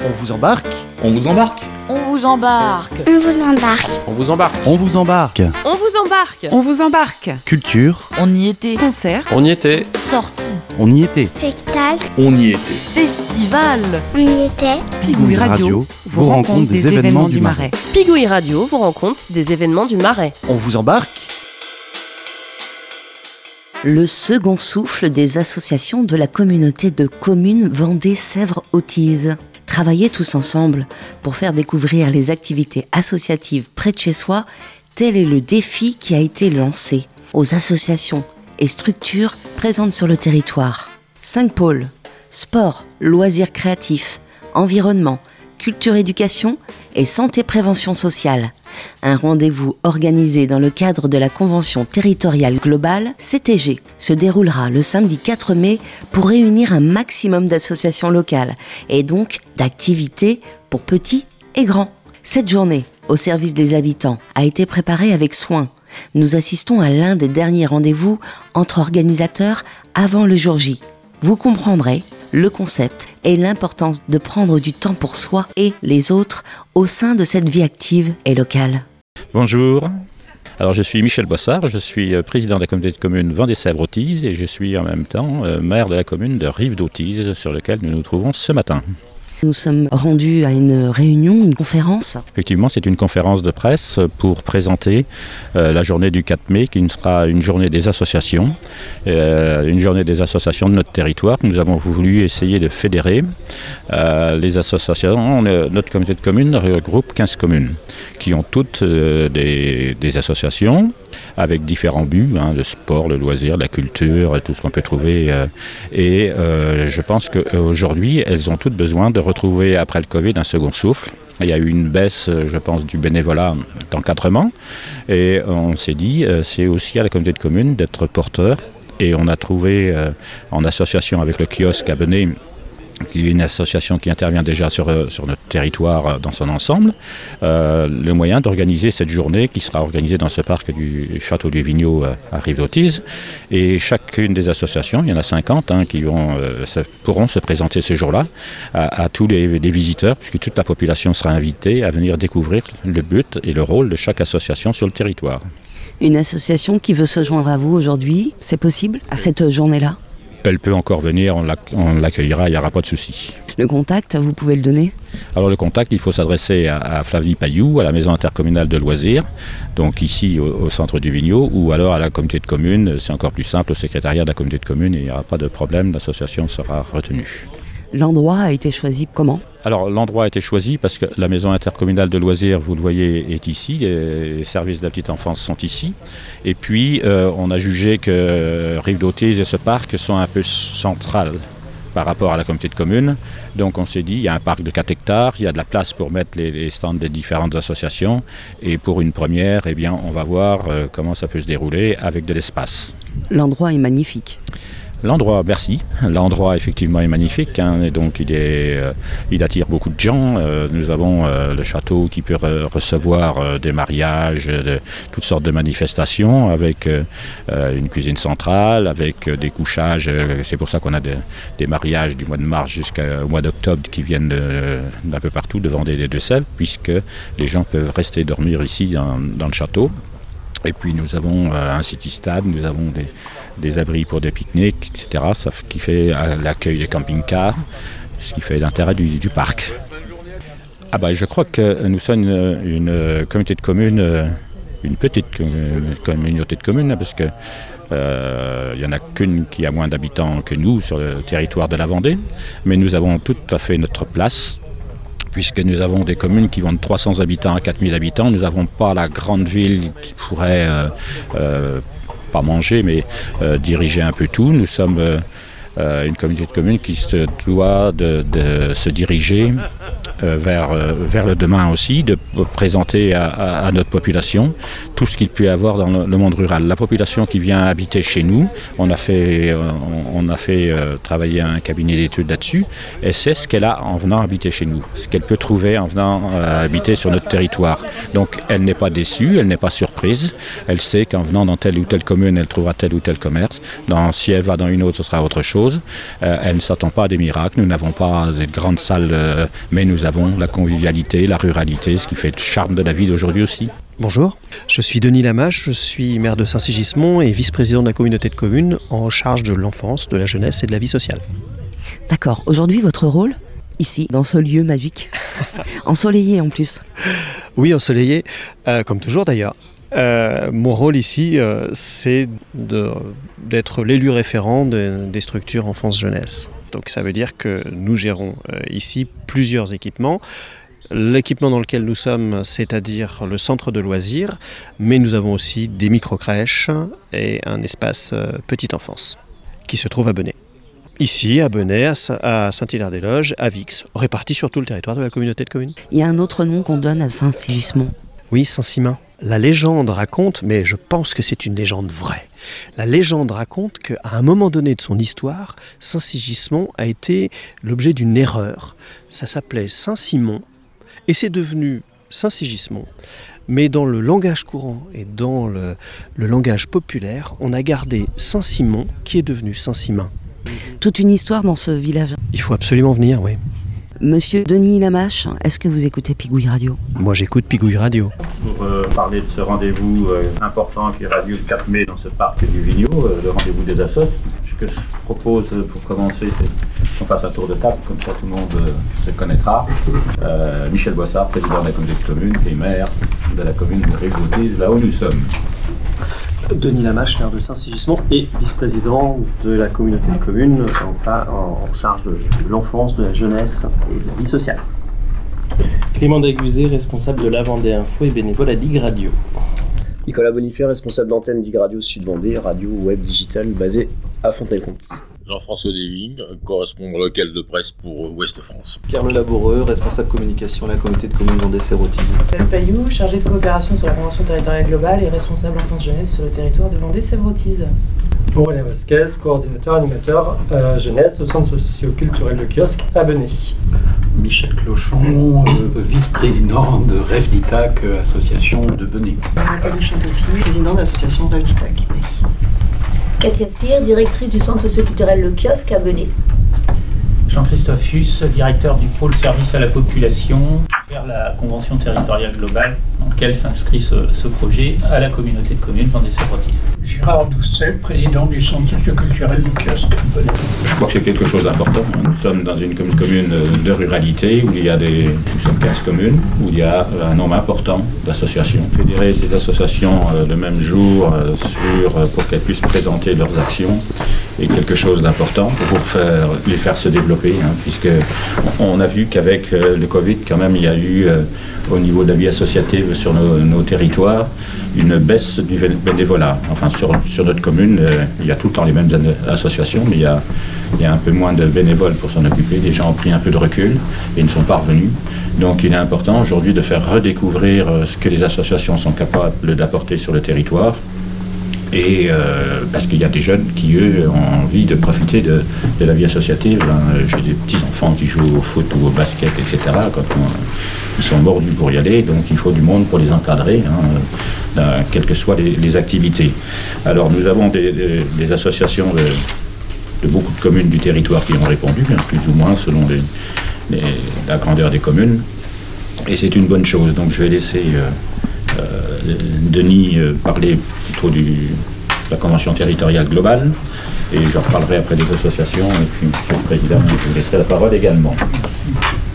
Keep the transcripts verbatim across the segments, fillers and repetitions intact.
On vous embarque. On vous embarque. On vous embarque. On vous embarque. On vous embarque. On vous embarque. On vous embarque. On vous embarque. Culture. On y était. Concert. On y était. Sortie. On y était. Spectacle. On y était. Festival. On y était. Pigouille Radio vous rencontre des événements du Marais. Pigouille Radio vous rencontre des événements du Marais. On vous embarque. Le second souffle des associations de la communauté de communes Vendée-Sèvres-Autise. Travailler tous ensemble pour faire découvrir les activités associatives près de chez soi, tel est le défi qui a été lancé aux associations et structures présentes sur le territoire. Cinq pôles: sport, loisirs créatifs, environnement, culture-éducation et santé-prévention sociale. Un rendez-vous organisé dans le cadre de la Convention territoriale globale, C T G, se déroulera le samedi quatre mai pour réunir un maximum d'associations locales et donc d'activités pour petits et grands. Cette journée, au service des habitants, a été préparée avec soin. Nous assistons à l'un des derniers rendez-vous entre organisateurs avant le jour J. Vous comprendrez le concept et l'importance de prendre du temps pour soi et les autres au sein de cette vie active et locale. Bonjour, alors je suis Michel Bossard, je suis président de la communauté de communes Vendée-Sèvres-Autise et je suis en même temps maire de la commune de Rive-d'Autise sur laquelle nous nous trouvons ce matin. Nous sommes rendus à une réunion, une conférence. Effectivement, c'est une conférence de presse pour présenter euh, la journée du quatre mai, qui sera une journée des associations, euh, une journée des associations de notre territoire. Nous avons voulu essayer de fédérer euh, les associations. Notre communauté de communes regroupe quinze communes qui ont toutes euh, des, des associations avec différents buts, hein, le sport, le loisir, la culture, tout ce qu'on peut trouver. Euh, et euh, je pense qu'aujourd'hui, elles ont toutes besoin de retrouver après le Covid un second souffle. Il y a eu une baisse, je pense, du bénévolat d'encadrement et on s'est dit, euh, c'est aussi à la communauté de communes d'être porteur et on a trouvé euh, en association avec le kiosque à Benay, qui est une association qui intervient déjà sur, sur notre territoire dans son ensemble, euh, le moyen d'organiser cette journée qui sera organisée dans ce parc du Château du Vigneault à Rive-d'Autise. Et chacune des associations, il y en a cinquante hein, qui vont, euh, se, pourront se présenter ce jour-là à, à tous les, les visiteurs, puisque toute la population sera invitée à venir découvrir le but et le rôle de chaque association sur le territoire. Une association qui veut se joindre à vous aujourd'hui, c'est possible à cette journée-là ? Elle peut encore venir, on, l'ac- on l'accueillera, il n'y aura pas de souci. Le contact, vous pouvez le donner ? Alors le contact, il faut s'adresser à, à Flavie Payou, à la maison intercommunale de loisirs, donc ici au, au centre du Vigneault, ou alors à la communauté de communes, c'est encore plus simple, au secrétariat de la communauté de communes, il n'y aura pas de problème, l'association sera retenue. L'endroit a été choisi comment ? Alors l'endroit a été choisi parce que la maison intercommunale de loisirs, vous le voyez, est ici, les services de la petite enfance sont ici. Et puis euh, on a jugé que Rive-d'Autise et ce parc sont un peu centrales par rapport à la communauté de communes. Donc on s'est dit, il y a un parc de quatre hectares, il y a de la place pour mettre les, les stands des différentes associations. Et pour une première, eh bien, on va voir euh, comment ça peut se dérouler avec de l'espace. L'endroit est magnifique. L'endroit, merci. L'endroit, effectivement, est magnifique. Hein, et donc, il, est, euh, il attire beaucoup de gens. Euh, nous avons euh, le château qui peut re- recevoir euh, des mariages, de, toutes sortes de manifestations, avec euh, une cuisine centrale, avec euh, des couchages. Euh, c'est pour ça qu'on a de, des mariages du mois de mars jusqu'au mois d'octobre qui viennent de, d'un peu partout, de Vendée et des Deux-Sèvres, puisque les gens peuvent rester dormir ici dans, dans le château. Et puis, nous avons euh, un city-stade, nous avons des... des abris pour des pique-niques, et cetera, ça qui fait l'accueil des camping-cars, ce qui fait l'intérêt du, du parc. Ah bah, je crois que nous sommes une, une communauté de communes, une petite communauté de communes, parce que euh, il n'y en a qu'une qui a moins d'habitants que nous sur le territoire de la Vendée, mais nous avons tout à fait notre place, puisque nous avons des communes qui vont de trois cents habitants à quatre mille habitants. Nous n'avons pas la grande ville qui pourrait... Euh, euh, pas manger, mais euh, diriger un peu tout. Nous sommes euh, euh, une communauté de communes qui se doit de, de se diriger euh, vers, euh, vers le demain aussi, de présenter à, à, à notre population tout ce qu'il peut y avoir dans le, le monde rural. La population qui vient habiter chez nous, on a fait, on, on a fait euh, travailler un cabinet d'études là-dessus, et c'est ce qu'elle a en venant habiter chez nous, ce qu'elle peut trouver en venant euh, habiter sur notre territoire. Donc elle n'est pas déçue, elle n'est pas surprise, elle sait qu'en venant dans telle ou telle commune, elle trouvera tel ou tel commerce. Dans, si elle va dans une autre, ce sera autre chose. Euh, elle ne s'attend pas à des miracles, nous n'avons pas de grandes salles, euh, mais nous avons la convivialité, la ruralité, ce qui fait le charme de la ville aujourd'hui aussi. Bonjour, je suis Denis Lamache, je suis maire de Saint-Sigismond et vice-président de la communauté de communes en charge de l'enfance, de la jeunesse et de la vie sociale. D'accord, aujourd'hui votre rôle, ici, dans ce lieu magique, ensoleillé en plus. Oui, ensoleillé, euh, comme toujours d'ailleurs. Euh, mon rôle ici, euh, c'est de, d'être l'élu référent de, des structures enfance-jeunesse. Donc ça veut dire que nous gérons euh, ici plusieurs équipements. L'équipement dans lequel nous sommes, c'est-à-dire le centre de loisirs, mais nous avons aussi des micro-crèches et un espace euh, petite enfance qui se trouve à Benay. Ici, à Benay, à Saint-Hilaire-des-Loges, à Vix, répartis sur tout le territoire de la communauté de communes. Il y a un autre nom qu'on donne à Saint-Sigismond. Oui, Saint-Simin. La légende raconte, mais je pense que c'est une légende vraie, la légende raconte qu'à un moment donné de son histoire, Saint-Sigismond a été l'objet d'une erreur. Ça s'appelait Saint-Simon et c'est devenu Saint-Sigismond. Mais dans le langage courant et dans le, le langage populaire, on a gardé Saint-Simon qui est devenu Saint-Simin. Toute une histoire dans ce village. Il faut absolument venir, oui. Monsieur Denis Lamache, est-ce que vous écoutez Pigouille Radio ? Moi j'écoute Pigouille Radio. Pour euh, parler de ce rendez-vous euh, important qui aura lieu le quatre mai dans ce parc du Vigneaud, euh, le rendez-vous des assos, ce que je propose pour commencer, c'est qu'on fasse un tour de table, comme ça tout le monde euh, se connaîtra. Euh, Michel Boissard, président de la communauté de communes et maire de la commune de Rive-Autise, là où nous sommes. Denis Lamache, maire de Saint-Sigismond et vice-président de la communauté de communes enfin, en, en charge de l'enfance, de la jeunesse et de la vie sociale. Clément Daguzé, responsable de la Vendée Info et bénévole à Digue Radio. Nicolas Bonifaire, responsable d'antenne Digue Radio Sud-Vendée, radio web digitale basée à Fontenay-le-Comte. Jean-François Desvignes, correspondant local de presse pour Ouest-France. Pierre Le Laboureux, responsable communication de la communauté de communes Vendée-Sèvres-Autise. Paul Payou, chargé de coopération sur la Convention territoriale globale et responsable enfance-jeunesse sur le territoire de Vendée-Sèvres-Autise. Aurélien Vasquez, coordinateur animateur euh, jeunesse au centre socio-culturel Le Kiosque à Benay. Michel Clochon, euh, vice-président de Rêve d'Itac, euh, association de Benay. Nathalie Chantoffi, président de l'association Rêve d'Itac. Katia Cyr, directrice du centre socio-culturel Le Kiosque à Benay. Jean-Christophe Fuss, directeur du pôle service à la population, vers la convention territoriale globale dans laquelle s'inscrit ce, ce projet à la communauté de communes Vendée-Sèvres-Autise. Gérard Doucet, président du centre socio-culturel du Kiosque. Je crois que c'est quelque chose d'important. Nous sommes dans une commune de ruralité où il y a des, nous sommes quinze communes, où il y a un nombre important d'associations. Fédérer ces associations le même jour sur, pour qu'elles puissent présenter leurs actions est quelque chose d'important pour faire, les faire se développer, hein, puisque on a vu qu'avec le Covid, quand même, il y a eu euh, au niveau de la vie associative sur nos, nos territoires une baisse du bénévolat. Enfin, sur, sur notre commune, euh, il y a tout le temps les mêmes associations, mais il y a, il y a un peu moins de bénévoles pour s'en occuper. Les gens ont pris un peu de recul et ne sont pas revenus. Donc il est important aujourd'hui de faire redécouvrir euh, ce que les associations sont capables d'apporter sur le territoire. Et euh, parce qu'il y a des jeunes qui, eux, ont envie de profiter de, de la vie associative. Hein. J'ai des petits-enfants qui jouent au foot ou au basket, et cetera. Quand on, ils sont mordus pour y aller, donc il faut du monde pour les encadrer, hein, dans, quelles que soient les, les activités. Alors nous avons des, des, des associations de, de beaucoup de communes du territoire qui ont répondu, hein, plus ou moins selon les, les, la grandeur des communes. Et c'est une bonne chose. Donc je vais laisser... Euh, Euh, Denis euh, parler plutôt du, de la Convention territoriale globale et je reparlerai après des associations et puis Monsieur le Président, je vous laisserai la parole également. Merci.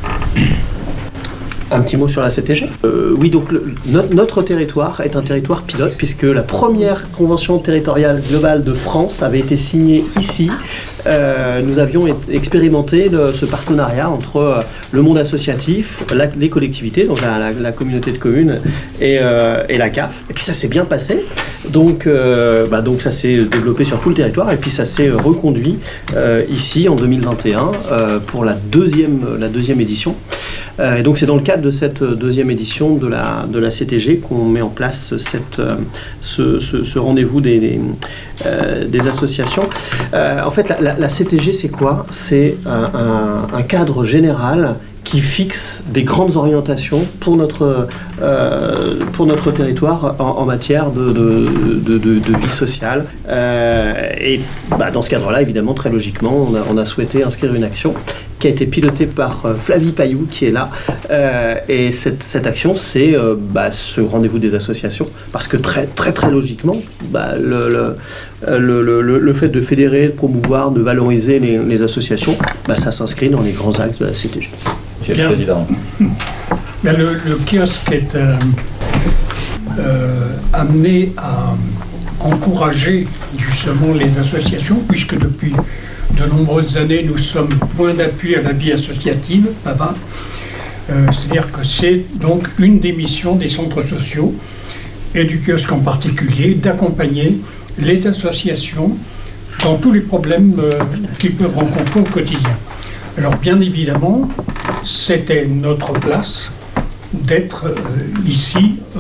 Un petit mot sur la C T G. Euh, oui, donc le, no, notre territoire est un territoire pilote puisque la première convention territoriale globale de France avait été signée ici. Euh, nous avions expérimenté le, ce partenariat entre euh, le monde associatif, la, les collectivités, donc la, la, la communauté de communes et, euh, et la C A F. Et puis ça s'est bien passé. Donc, euh, bah, donc ça s'est développé sur tout le territoire et puis ça s'est reconduit euh, ici en deux mille vingt et un euh, pour la deuxième, la deuxième édition. Euh, et donc c'est dans le cadre de cette deuxième édition de la, de la C T G qu'on met en place cette, euh, ce, ce, ce rendez-vous des, des, euh, des associations. Euh, en fait, la, la, la C T G, c'est quoi ? C'est un, un, un cadre général qui fixe des grandes orientations pour notre, euh, pour notre territoire en, en matière de, de, de, de, de vie sociale. Euh, et bah, dans ce cadre-là, évidemment, très logiquement, on a, on a souhaité inscrire une action qui a été pilotée par euh, Flavie Pailloux, qui est là. Euh, et cette, cette action, c'est euh, bah, ce rendez-vous des associations. Parce que très, très, très logiquement, bah, le, le, le, le, le fait de fédérer, de promouvoir, de valoriser les, les associations, bah, ça s'inscrit dans les grands axes de la C T G. Monsieur le Président. Mais le, le kiosque est euh, euh, amené à encourager justement les associations, puisque depuis de nombreuses années, nous sommes point d'appui à la vie associative, P A V A. Euh, c'est-à-dire que c'est donc une des missions des centres sociaux, et du kiosque en particulier, d'accompagner les associations dans tous les problèmes euh, qu'ils peuvent rencontrer au quotidien. Alors bien évidemment, c'était notre place d'être euh, ici euh,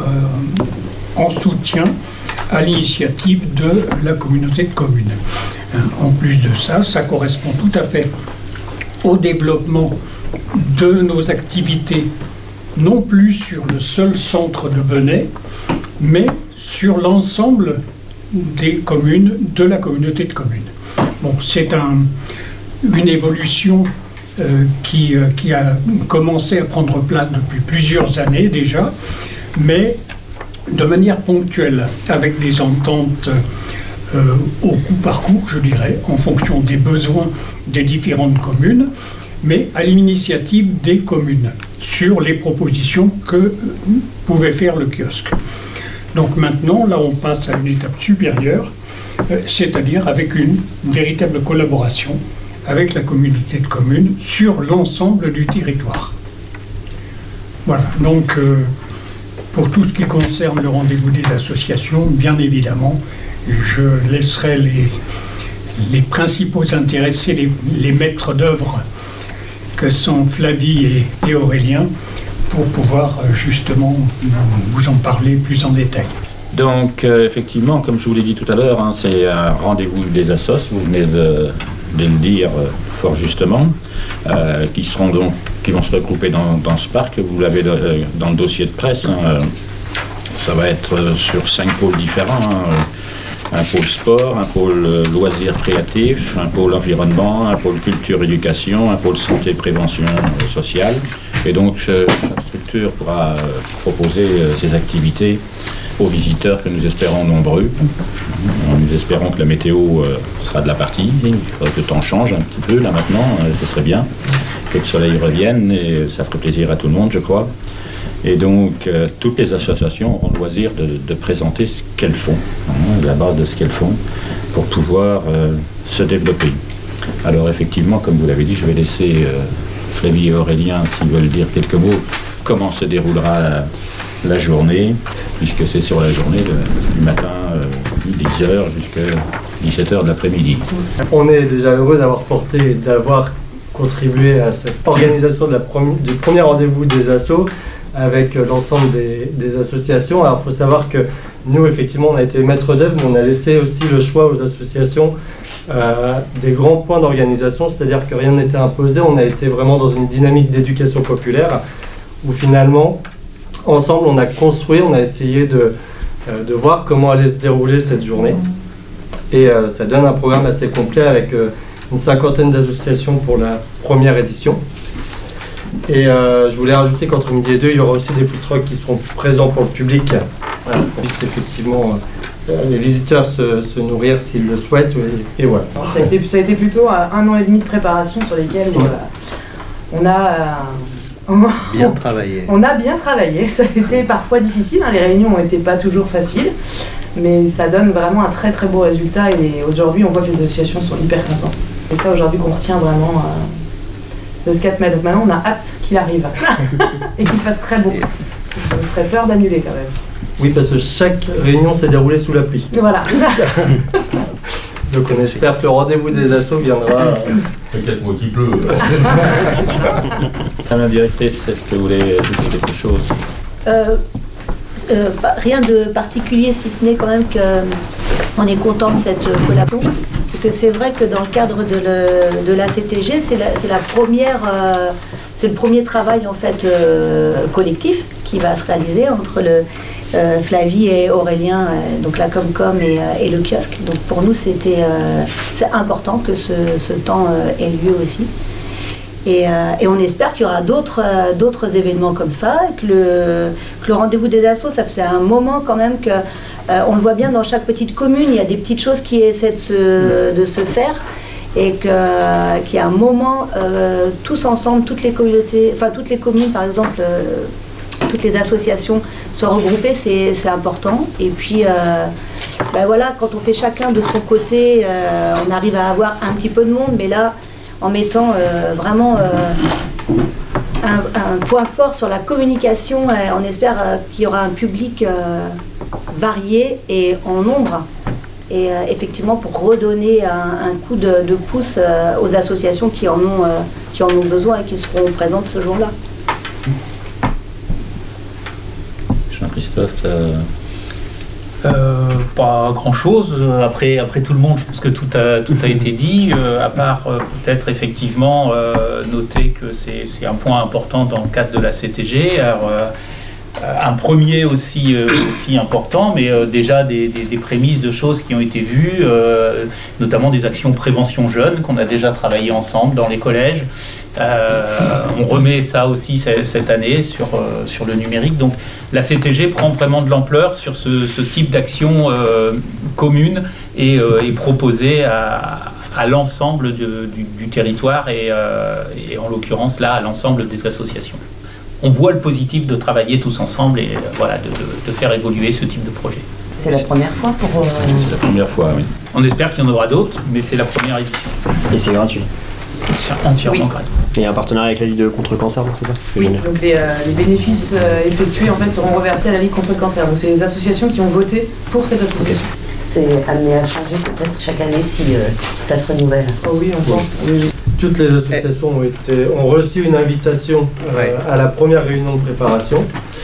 en soutien à l'initiative de la communauté de communes. En plus de ça, ça correspond tout à fait au développement de nos activités, non plus sur le seul centre de Benay, mais sur l'ensemble des communes de la communauté de communes. Bon, c'est un, une évolution euh, qui, euh, qui a commencé à prendre place depuis plusieurs années déjà, mais de manière ponctuelle, avec des ententes euh, au coup par coup, je dirais, en fonction des besoins des différentes communes, mais à l'initiative des communes, sur les propositions que pouvait faire le kiosque. Donc maintenant, là, on passe à une étape supérieure, euh, c'est-à-dire avec une véritable collaboration avec la communauté de communes sur l'ensemble du territoire. Voilà, donc euh, pour tout ce qui concerne le rendez-vous des associations, bien évidemment, je laisserai les, les principaux intéressés, les, les maîtres d'œuvre que sont Flavie et, et Aurélien, pour pouvoir euh, justement vous en parler plus en détail. Donc euh, effectivement, comme je vous l'ai dit tout à l'heure, hein, c'est un rendez-vous des assos, vous venez de, de le dire euh, fort justement, euh, qui seront donc, qui vont se regrouper dans, dans ce parc. Vous l'avez euh, dans le dossier de presse. Hein, euh, ça va être euh, sur cinq pôles différents. Hein, euh, un pôle sport, un pôle euh, loisirs créatifs, un pôle environnement, un pôle culture éducation, un pôle santé prévention euh, sociale. Et donc chaque structure pourra euh, proposer euh, ses activités aux visiteurs que nous espérons nombreux. Nous espérons que la météo euh, sera de la partie. Il faudrait que le temps change un petit peu là maintenant, euh, ce serait bien. Que le soleil revienne et ça ferait plaisir à tout le monde, je crois. Et donc euh, toutes les associations ont le loisir de, de présenter ce qu'elles font, hein, la base de ce qu'elles font, pour pouvoir euh, se développer. Alors effectivement, comme vous l'avez dit, je vais laisser euh, Flavie et Aurélien, s'ils veulent dire quelques mots, comment se déroulera la, la journée, puisque c'est sur la journée de, du matin, euh, dix heures jusqu'à dix-sept heures de l'après-midi. On est déjà heureux d'avoir porté et d'avoir contribué à cette organisation de la prom- du premier rendez-vous des assos avec l'ensemble des, des associations. Alors il faut savoir que nous, effectivement, on a été maître d'œuvre, mais on a laissé aussi le choix aux associations euh, des grands points d'organisation, c'est-à-dire que rien n'était imposé. On a été vraiment dans une dynamique d'éducation populaire où finalement, ensemble, on a construit, on a essayé de, euh, de voir comment allait se dérouler cette journée. Et euh, ça donne un programme assez complet avec euh, une cinquantaine d'associations pour la première édition. Et euh, je voulais rajouter qu'entre midi et deux, il y aura aussi des food trucks qui seront présents pour le public, voilà, pour puisse effectivement euh, les visiteurs se, se nourrir s'ils le souhaitent. Et, et voilà. Alors, ça, a été, ça a été plutôt un an et demi de préparation sur lesquels ouais. euh, on a euh, bien travaillé. On a bien travaillé. Ça a été parfois difficile. Hein, les réunions n'ont été pas toujours faciles, mais ça donne vraiment un très très beau résultat. Et aujourd'hui, on voit que les associations sont hyper contentes. Et ça, aujourd'hui, qu'on retient vraiment. Euh, de ce quatre mai. Donc maintenant, on a hâte qu'il arrive et qu'il fasse très beau. Ça me ferait peur d'annuler quand même. Oui, parce que chaque réunion s'est déroulée sous la pluie. Voilà. Donc on espère que le rendez-vous des assos viendra. Peut-être moi qui pleut. Madame la directrice, est-ce que vous voulez ajouter quelque chose? euh, euh, pas, Rien de particulier, si ce n'est quand même qu'on est content de cette collaboration. Et que c'est vrai que dans le cadre de, le, de la C T G, c'est la, c'est la première, euh, c'est le premier travail en fait euh, collectif qui va se réaliser entre le, euh, Flavie et Aurélien, euh, donc la Comcom et, euh, et le kiosque. Donc pour nous, c'était euh, c'est important que ce, ce temps euh, ait lieu aussi. Et, euh, et on espère qu'il y aura d'autres, euh, d'autres événements comme ça, et que le, que le rendez-vous des assos, ça faisait un moment quand même que Euh, on le voit bien dans chaque petite commune, il y a des petites choses qui essaient de se, de se faire et que, qu'il y a un moment, euh, tous ensemble, toutes les communautés, enfin toutes les communes par exemple, euh, toutes les associations soient regroupées, c'est, c'est important. Et puis euh, ben voilà, quand on fait chacun de son côté, euh, on arrive à avoir un petit peu de monde, mais là, en mettant euh, vraiment euh, un, un point fort sur la communication, euh, on espère euh, qu'il y aura un public euh, variés et en nombre, et euh, effectivement pour redonner un, un coup de, de pouce euh, aux associations qui en ont, euh, qui en ont besoin et qui seront présentes ce jour-là. Jean-Christophe, euh... Euh, pas grand-chose. Après, après tout le monde, je pense que tout a, tout a été dit, euh, à part euh, peut-être effectivement euh, noter que c'est, c'est un point important dans le cadre de la C T G. Alors, euh, un premier aussi, euh, aussi important, mais euh, déjà des, des, des prémices de choses qui ont été vues, euh, notamment des actions prévention jeunes qu'on a déjà travaillé ensemble dans les collèges. Euh, on remet ça aussi cette année sur, euh, sur le numérique. Donc la C T G prend vraiment de l'ampleur sur ce, ce type d'action euh, commune et, euh, et proposée à, à l'ensemble de, du, du territoire et, euh, et en l'occurrence là à l'ensemble des associations. On voit le positif de travailler tous ensemble et euh, voilà, de, de, de faire évoluer ce type de projet. C'est la première fois pour... Euh... C'est la première fois, oui. On espère qu'il y en aura d'autres, mais c'est la première édition. Et c'est gratuit. C'est entièrement oui. gratuit. Il y a un partenariat avec la Ligue de contre le cancer, c'est ça? Oui, donc les, euh, les bénéfices euh, effectués en fait, seront reversés à la Ligue contre le cancer. Donc c'est les associations qui ont voté pour cette association. C'est amené à changer peut-être chaque année si euh, ça se renouvelle. Oh oui, on pense. Oui. Oui. Toutes les associations ont, été, ont reçu une invitation euh, ouais. à la première réunion de préparation.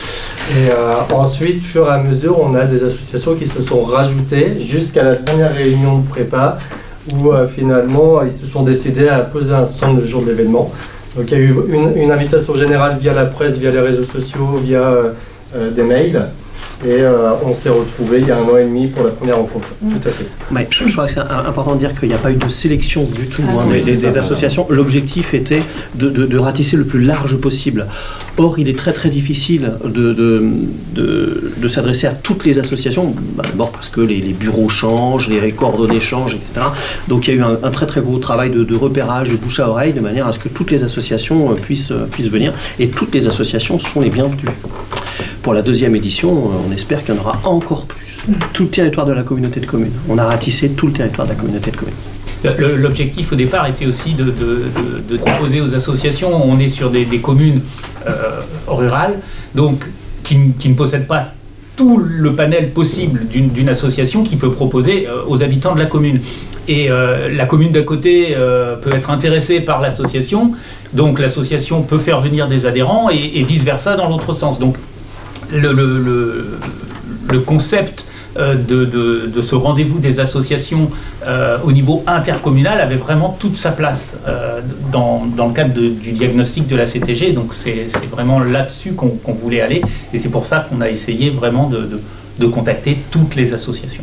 Et euh, ensuite, au fur et à mesure, on a des associations qui se sont rajoutées jusqu'à la dernière réunion de prépa où euh, finalement, ils se sont décidés à poser un stand le jour de l'événement. Donc il y a eu une, une invitation générale via la presse, via les réseaux sociaux, via euh, euh, des mails. Et euh, on s'est retrouvés il y a un an et demi pour la première rencontre. Mmh. Tout à fait. Ouais, je, je crois que c'est important de dire qu'il n'y a pas eu de sélection du tout ah, hein, des, des, des associations. L'objectif était de, de, de ratisser le plus large possible. Or, il est très très difficile de, de, de, de s'adresser à toutes les associations. Bah, d'abord parce que les, les bureaux changent, les coordonnées changent, et cetera. Donc il y a eu un, un très très gros travail de, de repérage, de bouche à oreille, de manière à ce que toutes les associations puissent, puissent venir. Et toutes les associations sont les bienvenues. Pour la deuxième édition, on espère qu'il y en aura encore plus. Tout le territoire de la communauté de communes. On a ratissé tout le territoire de la communauté de communes. L'objectif au départ était aussi de, de, de, de proposer aux associations, on est sur des, des communes euh, rurales, donc qui, qui ne possèdent pas tout le panel possible d'une, d'une association qui peut proposer euh, aux habitants de la commune. Et euh, la commune d'à côté euh, peut être intéressée par l'association, donc l'association peut faire venir des adhérents et, et vice-versa dans l'autre sens. Donc le, le, le, le concept euh, de, de, de ce rendez-vous des associations euh, au niveau intercommunal avait vraiment toute sa place euh, dans, dans le cadre de, du diagnostic de la C T G. Donc c'est, c'est vraiment là-dessus qu'on, qu'on voulait aller et c'est pour ça qu'on a essayé vraiment de, de, de contacter toutes les associations.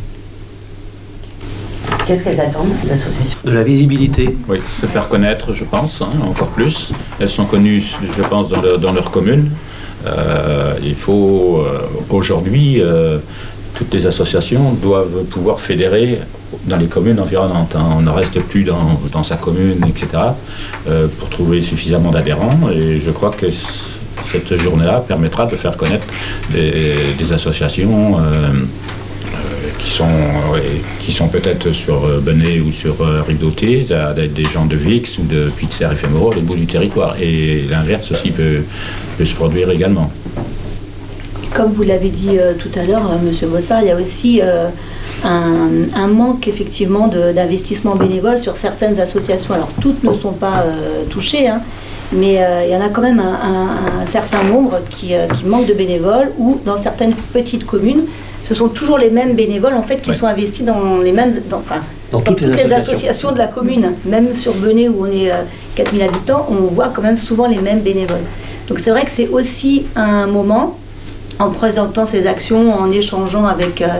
Qu'est-ce qu'elles attendent, les associations? De la visibilité. Oui, se faire connaître, je pense, hein, encore plus. Elles sont connues, je pense, dans leur, dans leur commune. Euh, il faut, euh, aujourd'hui, euh, toutes les associations doivent pouvoir fédérer dans les communes environnantes. Hein. On ne reste plus dans, dans sa commune, et cetera, euh, pour trouver suffisamment d'adhérents. Et je crois que cette journée-là permettra de faire connaître des, des associations euh, qui sont, euh, qui sont peut-être sur euh, Benet ou sur euh, Rive-d'Autée, des gens de Vix ou de Puy-de-Serre éphéméraux, le bout du territoire. Et l'inverse aussi peut, peut se produire également. Comme vous l'avez dit euh, tout à l'heure, euh, Monsieur Bossard, il y a aussi euh, un, un manque effectivement de, d'investissement bénévole sur certaines associations. Alors toutes ne sont pas euh, touchées, hein, mais euh, il y en a quand même un, un, un certain nombre qui, euh, qui manquent de bénévoles, ou dans certaines petites communes, ce sont toujours les mêmes bénévoles en fait qui ouais. sont investis dans les mêmes, dans, enfin, dans, dans toutes, toutes les, les associations. associations de la commune. Même sur Benay où on est euh, quatre mille habitants, on voit quand même souvent les mêmes bénévoles. Donc c'est vrai que c'est aussi un moment, en présentant ces actions, en échangeant avec euh,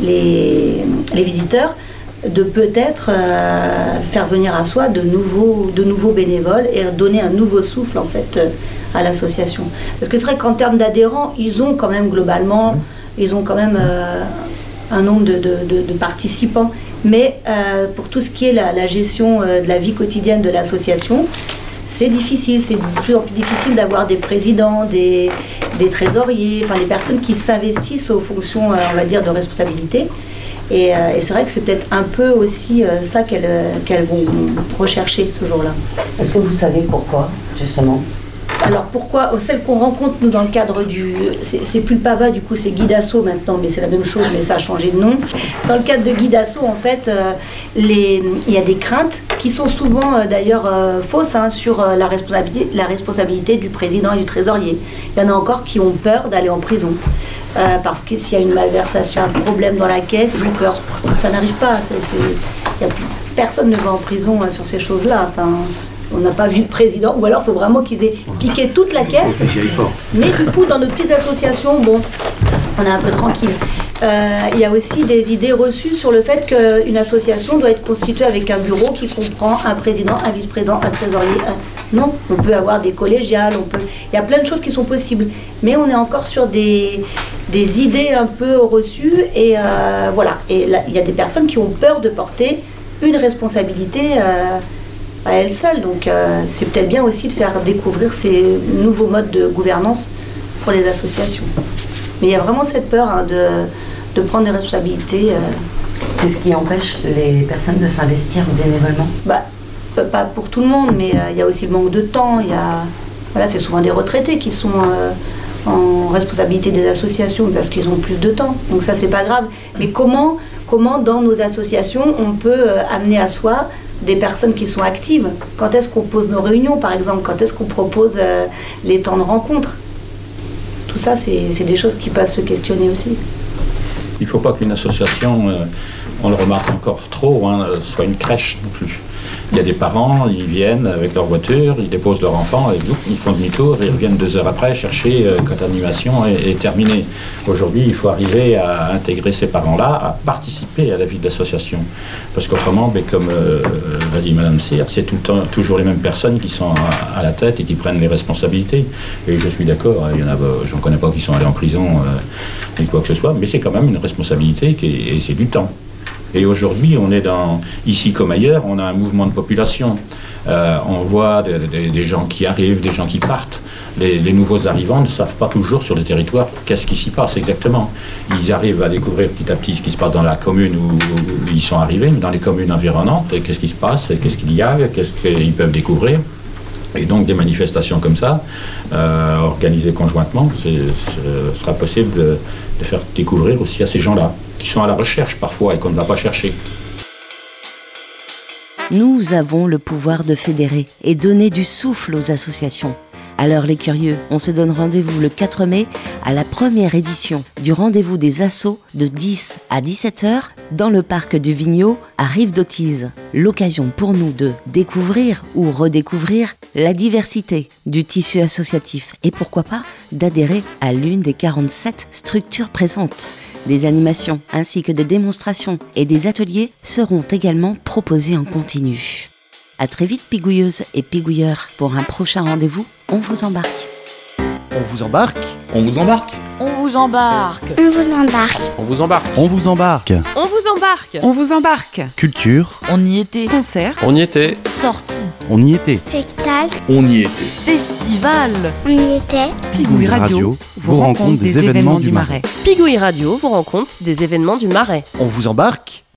les, les visiteurs, de peut-être euh, faire venir à soi de nouveaux, de nouveaux bénévoles et donner un nouveau souffle en fait euh, à l'association. Parce que c'est vrai qu'en termes d'adhérents, ils ont quand même globalement, mmh. ils ont quand même euh, un nombre de, de, de, de participants. Mais euh, pour tout ce qui est la, la gestion euh, de la vie quotidienne de l'association, c'est difficile, c'est de plus en plus difficile d'avoir des présidents, des, des trésoriers, enfin des personnes qui s'investissent aux fonctions, euh, on va dire, de responsabilité. Et, euh, et c'est vrai que c'est peut-être un peu aussi euh, ça qu'elles, qu'elles vont rechercher ce jour-là. Est-ce que vous savez pourquoi, justement ? Alors pourquoi celle qu'on rencontre nous dans le cadre du... C'est, c'est plus le P A V A, du coup c'est Guy d'Assaut maintenant, mais c'est la même chose, mais ça a changé de nom. Dans le cadre de Guy d'Assaut, en fait, euh, les, il y a des craintes qui sont souvent euh, d'ailleurs euh, fausses hein, sur euh, la, responsabilité, la responsabilité du président et du trésorier. Il y en a encore qui ont peur d'aller en prison. Euh, parce que s'il y a une malversation, un problème dans la caisse, ils ont peur. Ça n'arrive pas. C'est, c'est, y a, personne ne va en prison euh, sur ces choses-là. Enfin, on n'a pas vu le président, ou alors il faut vraiment qu'ils aient piqué toute la caisse. Mais du coup, dans nos petites associations, bon, on est un peu tranquille. Euh, il y a aussi des idées reçues sur le fait qu'une association doit être constituée avec un bureau qui comprend un président, un vice-président, un trésorier. Un... Non, on peut avoir des collégiales, on peut... il y a plein de choses qui sont possibles. Mais on est encore sur des, des idées un peu reçues. Et euh, voilà, et là, il y a des personnes qui ont peur de porter une responsabilité euh, à elles seules. Donc euh, c'est peut-être bien aussi de faire découvrir ces nouveaux modes de gouvernance pour les associations. Mais il y a vraiment cette peur hein, de, de prendre des responsabilités. Euh... C'est ce qui empêche les personnes de s'investir bénévolement ? Bah, pas pour tout le monde, mais euh, il y a aussi le manque de temps. Il y a, voilà, c'est souvent des retraités qui sont euh, en responsabilité des associations parce qu'ils ont plus de temps. Donc ça, c'est pas grave. Mais comment, comment dans nos associations, on peut euh, amener à soi des personnes qui sont actives ? Quand est-ce qu'on pose nos réunions, par exemple ? Quand est-ce qu'on propose euh, les temps de rencontre ? Tout ça, c'est, c'est des choses qui peuvent se questionner aussi. Il ne faut pas qu'une association, euh, on le remarque encore trop, hein, soit une crèche non plus. Il y a des parents, ils viennent avec leur voiture, ils déposent leur enfant, et ils font demi-tour et ils reviennent deux heures après chercher euh, quand l'animation est, est terminée. Aujourd'hui, il faut arriver à intégrer ces parents-là, à participer à la vie de l'association. Parce qu'autrement, ben, comme euh, l'a dit Madame Cyr, c'est tout le temps toujours les mêmes personnes qui sont à, à la tête et qui prennent les responsabilités. Et je suis d'accord, il y en a, j'en connais pas qui sont allés en prison euh, ni quoi que ce soit, mais c'est quand même une responsabilité qui est, et c'est du temps. Et aujourd'hui, on est dans, ici comme ailleurs, on a un mouvement de population. Euh, on voit des, des, des gens qui arrivent, des gens qui partent. Les, les nouveaux arrivants ne savent pas toujours sur le territoire qu'est-ce qui s'y passe exactement. Ils arrivent à découvrir petit à petit ce qui se passe dans la commune où, où ils sont arrivés, mais dans les communes environnantes, qu'est-ce qui se passe, qu'est-ce qu'il y a, qu'est-ce qu'ils peuvent découvrir. Et donc des manifestations comme ça, euh, organisées conjointement, c'est, ce sera possible de, de faire découvrir aussi à ces gens-là, qui sont à la recherche parfois et qu'on ne va pas chercher. Nous avons le pouvoir de fédérer et donner du souffle aux associations. Alors les curieux, on se donne rendez-vous le quatre mai à la première édition du rendez-vous des assos de dix à dix-sept heures dans le parc du Vigneaud à Rive-d'Autise. L'occasion pour nous de découvrir ou redécouvrir la diversité du tissu associatif et pourquoi pas d'adhérer à l'une des quarante-sept structures présentes. Des animations ainsi que des démonstrations et des ateliers seront également proposés en continu. À très vite pigouilleuses et pigouilleurs pour un prochain rendez-vous. On vous embarque. On vous embarque. On vous embarque. On vous embarque. On vous embarque. On vous embarque. On vous embarque. On vous embarque. On vous embarque. Culture. On y était. Concert. On y était. Sortie. On y était. Spectacle. On y était. Festival. On y était. Pigouille Radio vous rencontre des événements du Marais. Pigouille Radio vous rencontre des événements du Marais. On vous embarque.